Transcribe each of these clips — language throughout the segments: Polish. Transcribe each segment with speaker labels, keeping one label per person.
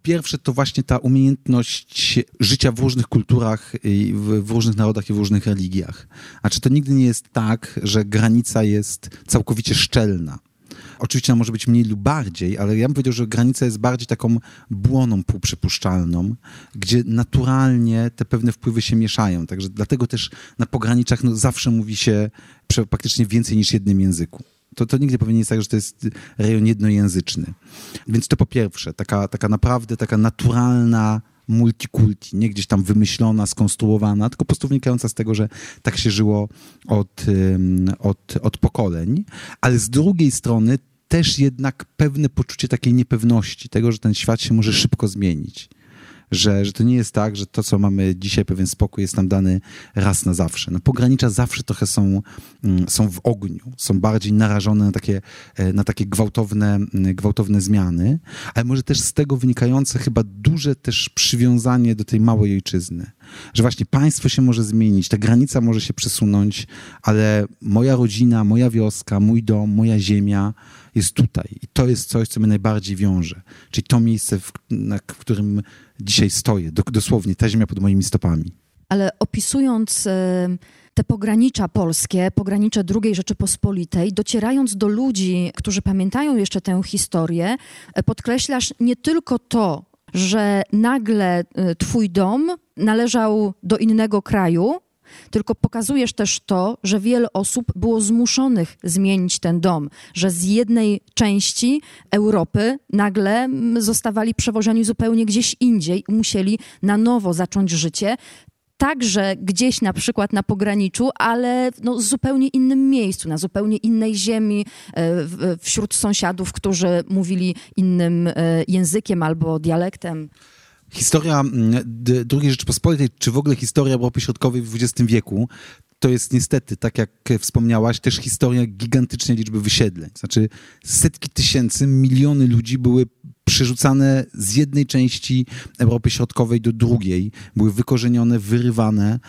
Speaker 1: pierwsze to właśnie ta umiejętność życia w różnych kulturach, w różnych narodach i w różnych religiach. Znaczy to nigdy nie jest tak, że granica jest całkowicie szczelna. Oczywiście ona może być mniej lub bardziej, ale ja bym powiedział, że granica jest bardziej taką błoną półprzypuszczalną, gdzie naturalnie te pewne wpływy się mieszają. Także dlatego też na pograniczach zawsze mówi się praktycznie więcej niż jednym języku. To nigdy nie powinien jest tak, że to jest rejon jednojęzyczny. Więc to po pierwsze, taka naprawdę taka naturalna multikulti, nie gdzieś tam wymyślona, skonstruowana, tylko po prostu wynikająca z tego, że tak się żyło od pokoleń. Ale z drugiej strony też jednak pewne poczucie takiej niepewności, tego, że ten świat się może szybko zmienić. Że to nie jest tak, że to, co mamy dzisiaj, pewien spokój, jest nam dany raz na zawsze. No, pogranicza zawsze trochę są w ogniu, są bardziej narażone na takie gwałtowne zmiany, ale może też z tego wynikające chyba duże też przywiązanie do tej małej ojczyzny. Że właśnie państwo się może zmienić, ta granica może się przesunąć, ale moja rodzina, moja wioska, mój dom, moja ziemia jest tutaj. I to jest coś, co mnie najbardziej wiąże. Czyli to miejsce, w którym dzisiaj stoję. Dosłownie ta ziemia pod moimi stopami.
Speaker 2: Ale opisując te pogranicza polskie, pogranicze II Rzeczypospolitej, docierając do ludzi, którzy pamiętają jeszcze tę historię, podkreślasz nie tylko to, że nagle twój dom należał do innego kraju, tylko pokazujesz też to, że wiele osób było zmuszonych zmienić ten dom, że z jednej części Europy nagle zostawali przewożeni zupełnie gdzieś indziej i musieli na nowo zacząć życie. Także gdzieś na przykład na pograniczu, ale w zupełnie innym miejscu, na zupełnie innej ziemi, wśród sąsiadów, którzy mówili innym językiem albo dialektem.
Speaker 1: Historia II Rzeczypospolitej, czy w ogóle historia Europy Środkowej w XX wieku, to jest niestety, tak jak wspomniałaś, też historia gigantycznej liczby wysiedleń. Znaczy setki tysięcy, miliony ludzi były przerzucane z jednej części Europy Środkowej do drugiej. Były wykorzenione, wyrywane.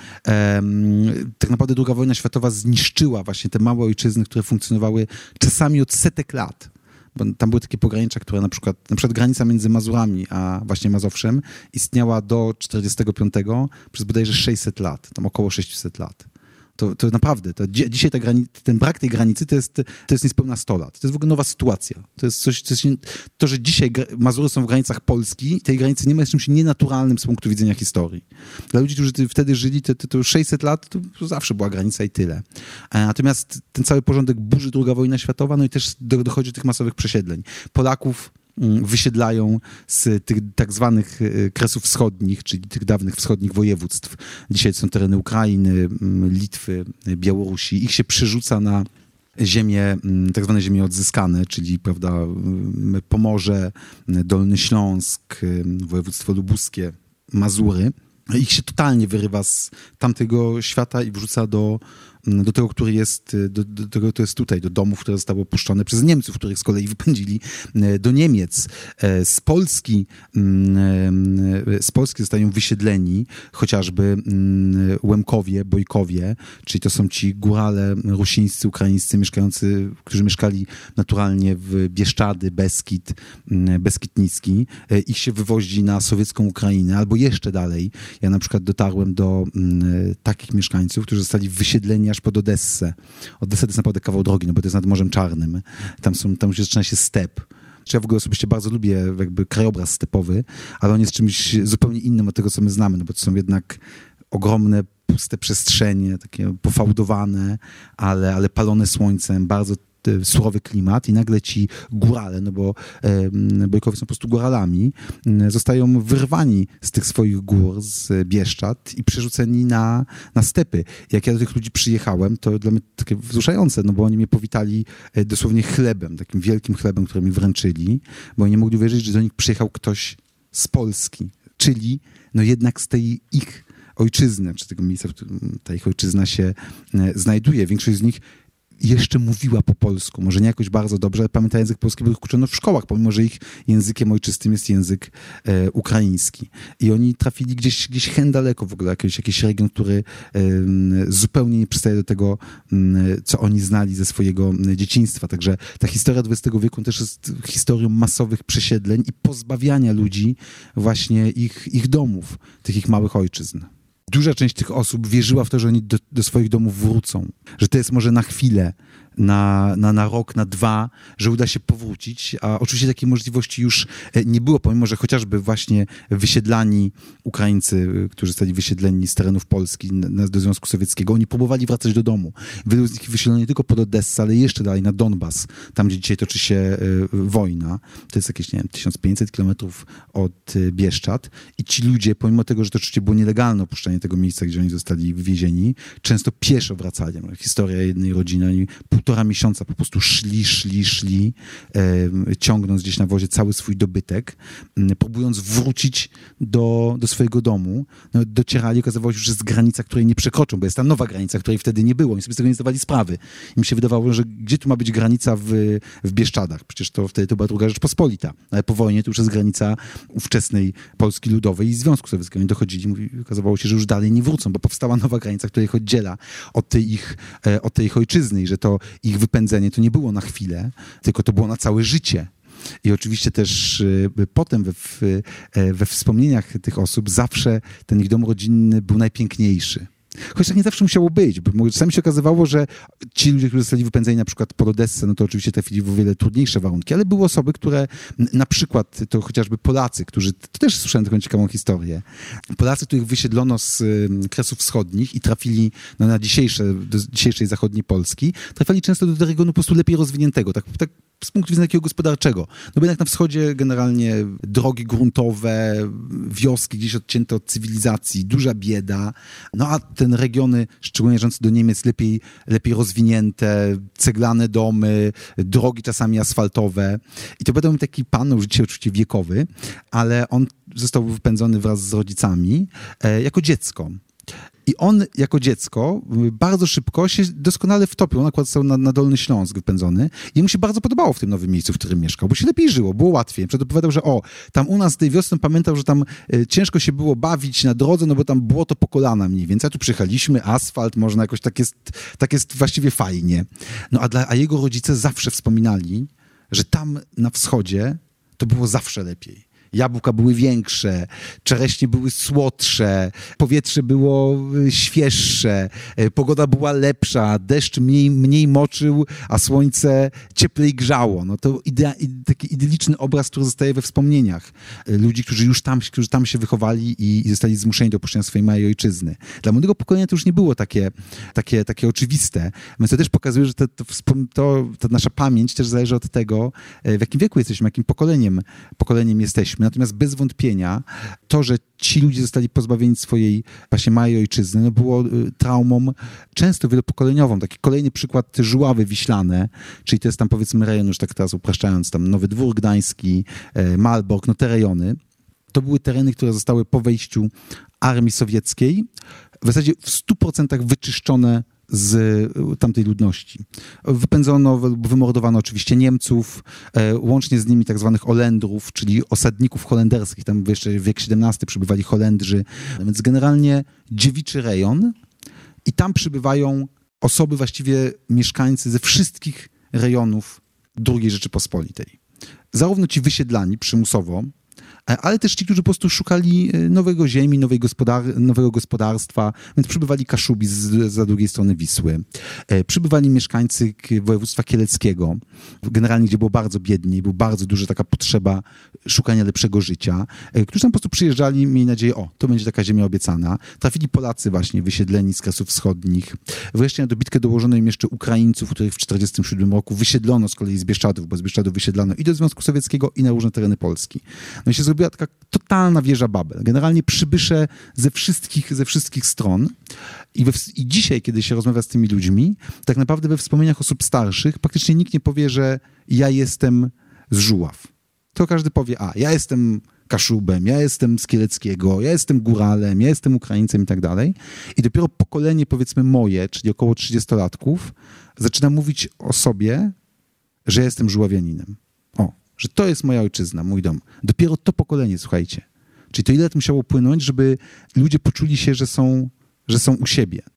Speaker 1: Tak naprawdę II wojna światowa zniszczyła właśnie te małe ojczyzny, które funkcjonowały czasami od setek lat. Bo tam były takie pogranicza, które na przykład granica między Mazurami a właśnie Mazowszem istniała do 1945 przez bodajże 600 lat, tam około 600 lat. To naprawdę, dzisiaj ten brak tej granicy to jest niespełna 100 lat. To jest w ogóle nowa sytuacja. To jest coś, to, że dzisiaj Mazury są w granicach Polski, tej granicy nie ma, jest czymś nienaturalnym z punktu widzenia historii. Dla ludzi, którzy wtedy żyli, to 600 lat to zawsze była granica i tyle. Natomiast ten cały porządek burzy II wojna światowa, no i też dochodzi do tych masowych przesiedleń. Polaków wysiedlają z tych tak zwanych Kresów Wschodnich, czyli tych dawnych wschodnich województw. Dzisiaj są tereny Ukrainy, Litwy, Białorusi. Ich się przerzuca na ziemie, tak zwane ziemie odzyskane, czyli prawda, Pomorze, Dolny Śląsk, województwo lubuskie, Mazury. Ich się totalnie wyrywa z tamtego świata i wrzuca do tego, który jest, do tego, to jest tutaj, do domów, które zostały opuszczone przez Niemców, których z kolei wypędzili do Niemiec. Z Polski zostają wysiedleni chociażby Łemkowie, Bojkowie, czyli to są ci górale rusińscy, ukraińscy mieszkający, którzy mieszkali naturalnie w Bieszczady, Beskid Niski. Ich się wywozi na sowiecką Ukrainę, albo jeszcze dalej. Ja na przykład dotarłem do takich mieszkańców, którzy zostali wysiedleni aż pod Odessę. Odessa to jest naprawdę kawał drogi, no bo to jest nad Morzem Czarnym. Tam już zaczyna się step. Ja w ogóle osobiście bardzo lubię jakby krajobraz stepowy, ale on jest czymś zupełnie innym od tego, co my znamy, no bo to są jednak ogromne, puste przestrzenie, takie pofałdowane, ale palone słońcem, bardzo surowy klimat i nagle ci górale, no bo Bojkowie są po prostu góralami, zostają wyrwani z tych swoich gór, z Bieszczad i przerzuceni na stepy. Jak ja do tych ludzi przyjechałem, to dla mnie takie wzruszające, no bo oni mnie powitali dosłownie chlebem, takim wielkim chlebem, który mi wręczyli, bo oni nie mogli uwierzyć, że do nich przyjechał ktoś z Polski, czyli no jednak z tej ich ojczyzny, czy tego miejsca, w którym ta ich ojczyzna się znajduje. Większość z nich jeszcze mówiła po polsku, może nie jakoś bardzo dobrze, ale pamięta język polski, bo ich uczono w szkołach, pomimo że ich językiem ojczystym jest język ukraiński. I oni trafili gdzieś hen daleko w ogóle, jakiś region, który zupełnie nie przystaje do tego, co oni znali ze swojego dzieciństwa. Także ta historia XX wieku też jest historią masowych przesiedleń i pozbawiania ludzi właśnie ich domów, tych ich małych ojczyzn. Duża część tych osób wierzyła w to, że oni do swoich domów wrócą, że to jest może na chwilę, na rok, na 2, że uda się powrócić, a oczywiście takiej możliwości już nie było, pomimo że chociażby właśnie wysiedlani Ukraińcy, którzy zostali wysiedleni z terenów Polski do Związku Sowieckiego, oni próbowali wracać do domu. Wielu z nich wysiedlono nie tylko pod Odessę, ale jeszcze dalej na Donbas, tam gdzie dzisiaj toczy się wojna. To jest jakieś, 1500 kilometrów od Bieszczad i ci ludzie, pomimo tego, że to oczywiście było nielegalne opuszczenie tego miejsca, gdzie oni zostali wywiezieni, często pieszo wracali. Historia jednej rodziny, oni 1,5 miesiąca po prostu szli, ciągnąc gdzieś na wozie cały swój dobytek, próbując wrócić do swojego domu. No, docierali, okazywało się, że jest granica, której nie przekroczą, bo jest ta nowa granica, której wtedy nie było. Oni sobie z tego nie zdawali sprawy. Im się wydawało, że gdzie tu ma być granica w Bieszczadach? Przecież wtedy to była druga Rzeczpospolita. Ale po wojnie to już jest granica ówczesnej Polski Ludowej i Związku Sowieckiego. Oni dochodzili, okazywało się, że już dalej nie wrócą, bo powstała nowa granica, która ich oddziela od tej ich ojczyzny i że to ich wypędzenie to nie było na chwilę, tylko to było na całe życie. I oczywiście też potem we wspomnieniach tych osób zawsze ten ich dom rodzinny był najpiękniejszy. Choć tak nie zawsze musiało być, bo czasami się okazywało, że ci ludzie, którzy zostali wypędzeni na przykład pod Odessę, no to oczywiście trafili w o wiele trudniejsze warunki, ale były osoby, które na przykład, to chociażby Polacy, którzy, to też słyszałem taką ciekawą historię, Polacy, których wysiedlono z Kresów Wschodnich i trafili do dzisiejszej zachodniej Polski, trafili często do regionu po prostu lepiej rozwiniętego, tak z punktu widzenia takiego gospodarczego. No bo jednak na wschodzie generalnie drogi gruntowe, wioski gdzieś odcięte od cywilizacji, duża bieda, no a ten regiony, szczególnie należące do Niemiec, lepiej rozwinięte, ceglane domy, drogi czasami asfaltowe. I to będą taki pan, już dzisiaj oczywiście wiekowy, ale on został wypędzony wraz z rodzicami jako dziecko. I on jako dziecko bardzo szybko się doskonale wtopił. On akurat został na Dolny Śląsk wypędzony i mu się bardzo podobało w tym nowym miejscu, w którym mieszkał, bo się lepiej żyło, było łatwiej. Przed opowiadał, że tam u nas tej wiosny pamiętał, że tam ciężko się było bawić na drodze, no bo tam było to po kolana mniej więcej. A tu przyjechaliśmy, asfalt, można jakoś tak jest właściwie fajnie. No a jego rodzice zawsze wspominali, że tam na wschodzie to było zawsze lepiej. Jabłka były większe, czereśnie były słodsze, powietrze było świeższe, pogoda była lepsza, deszcz mniej moczył, a słońce cieplej grzało. No to taki idyliczny obraz, który zostaje we wspomnieniach ludzi, którzy tam się wychowali i zostali zmuszeni do opuszczenia swojej małej ojczyzny. Dla młodego pokolenia to już nie było takie oczywiste. Więc to też pokazuje, że ta nasza pamięć też zależy od tego, w jakim wieku jesteśmy, jakim pokoleniem jesteśmy. Natomiast bez wątpienia to, że ci ludzie zostali pozbawieni swojej właśnie małej ojczyzny, no było traumą często wielopokoleniową. Taki kolejny przykład Żuławy Wiślane, czyli to jest tam powiedzmy rejon, już tak teraz upraszczając, tam Nowy Dwór Gdański, Malbork, no te rejony. To były tereny, które zostały po wejściu armii sowieckiej w zasadzie w 100% wyczyszczone z tamtej ludności. Wypędzono, wymordowano oczywiście Niemców, łącznie z nimi tak zwanych Olendrów, czyli osadników holenderskich. Tam jeszcze wiek XVII przybywali Holendrzy. Więc generalnie dziewiczy rejon i tam przybywają osoby, właściwie mieszkańcy ze wszystkich rejonów II Rzeczypospolitej. Zarówno ci wysiedlani przymusowo, ale też ci, którzy po prostu szukali nowego ziemi, nowego gospodarstwa, więc przybywali Kaszubi za drugiej strony Wisły. Przybywali mieszkańcy województwa kieleckiego, generalnie gdzie było bardzo biedniej, była bardzo duża taka potrzeba szukania lepszego życia, którzy tam po prostu przyjeżdżali, mieli nadzieję, to będzie taka ziemia obiecana. Trafili Polacy właśnie wysiedleni z Kresów Wschodnich. Wreszcie na dobitkę dołożono im jeszcze Ukraińców, których w 1947 roku wysiedlono z kolei z Bieszczadów, bo z Bieszczadów wysiedlano i do Związku Sowieckiego, i na różne tereny Polski. No i się zrobiła taka totalna wieża Babel. Generalnie przybysze ze wszystkich stron. I dzisiaj, kiedy się rozmawia z tymi ludźmi, tak naprawdę we wspomnieniach osób starszych praktycznie nikt nie powie, że ja jestem z Żuław. To każdy powie, ja jestem Kaszubem, ja jestem z Kieleckiego, ja jestem góralem, ja jestem Ukraińcem i tak dalej. I dopiero pokolenie, powiedzmy moje, czyli około 30-latków, zaczyna mówić o sobie, że ja jestem żuławianinem. Że to jest moja ojczyzna, mój dom. Dopiero to pokolenie, słuchajcie. Czyli to ile to musiało płynąć, żeby ludzie poczuli się, że są u siebie.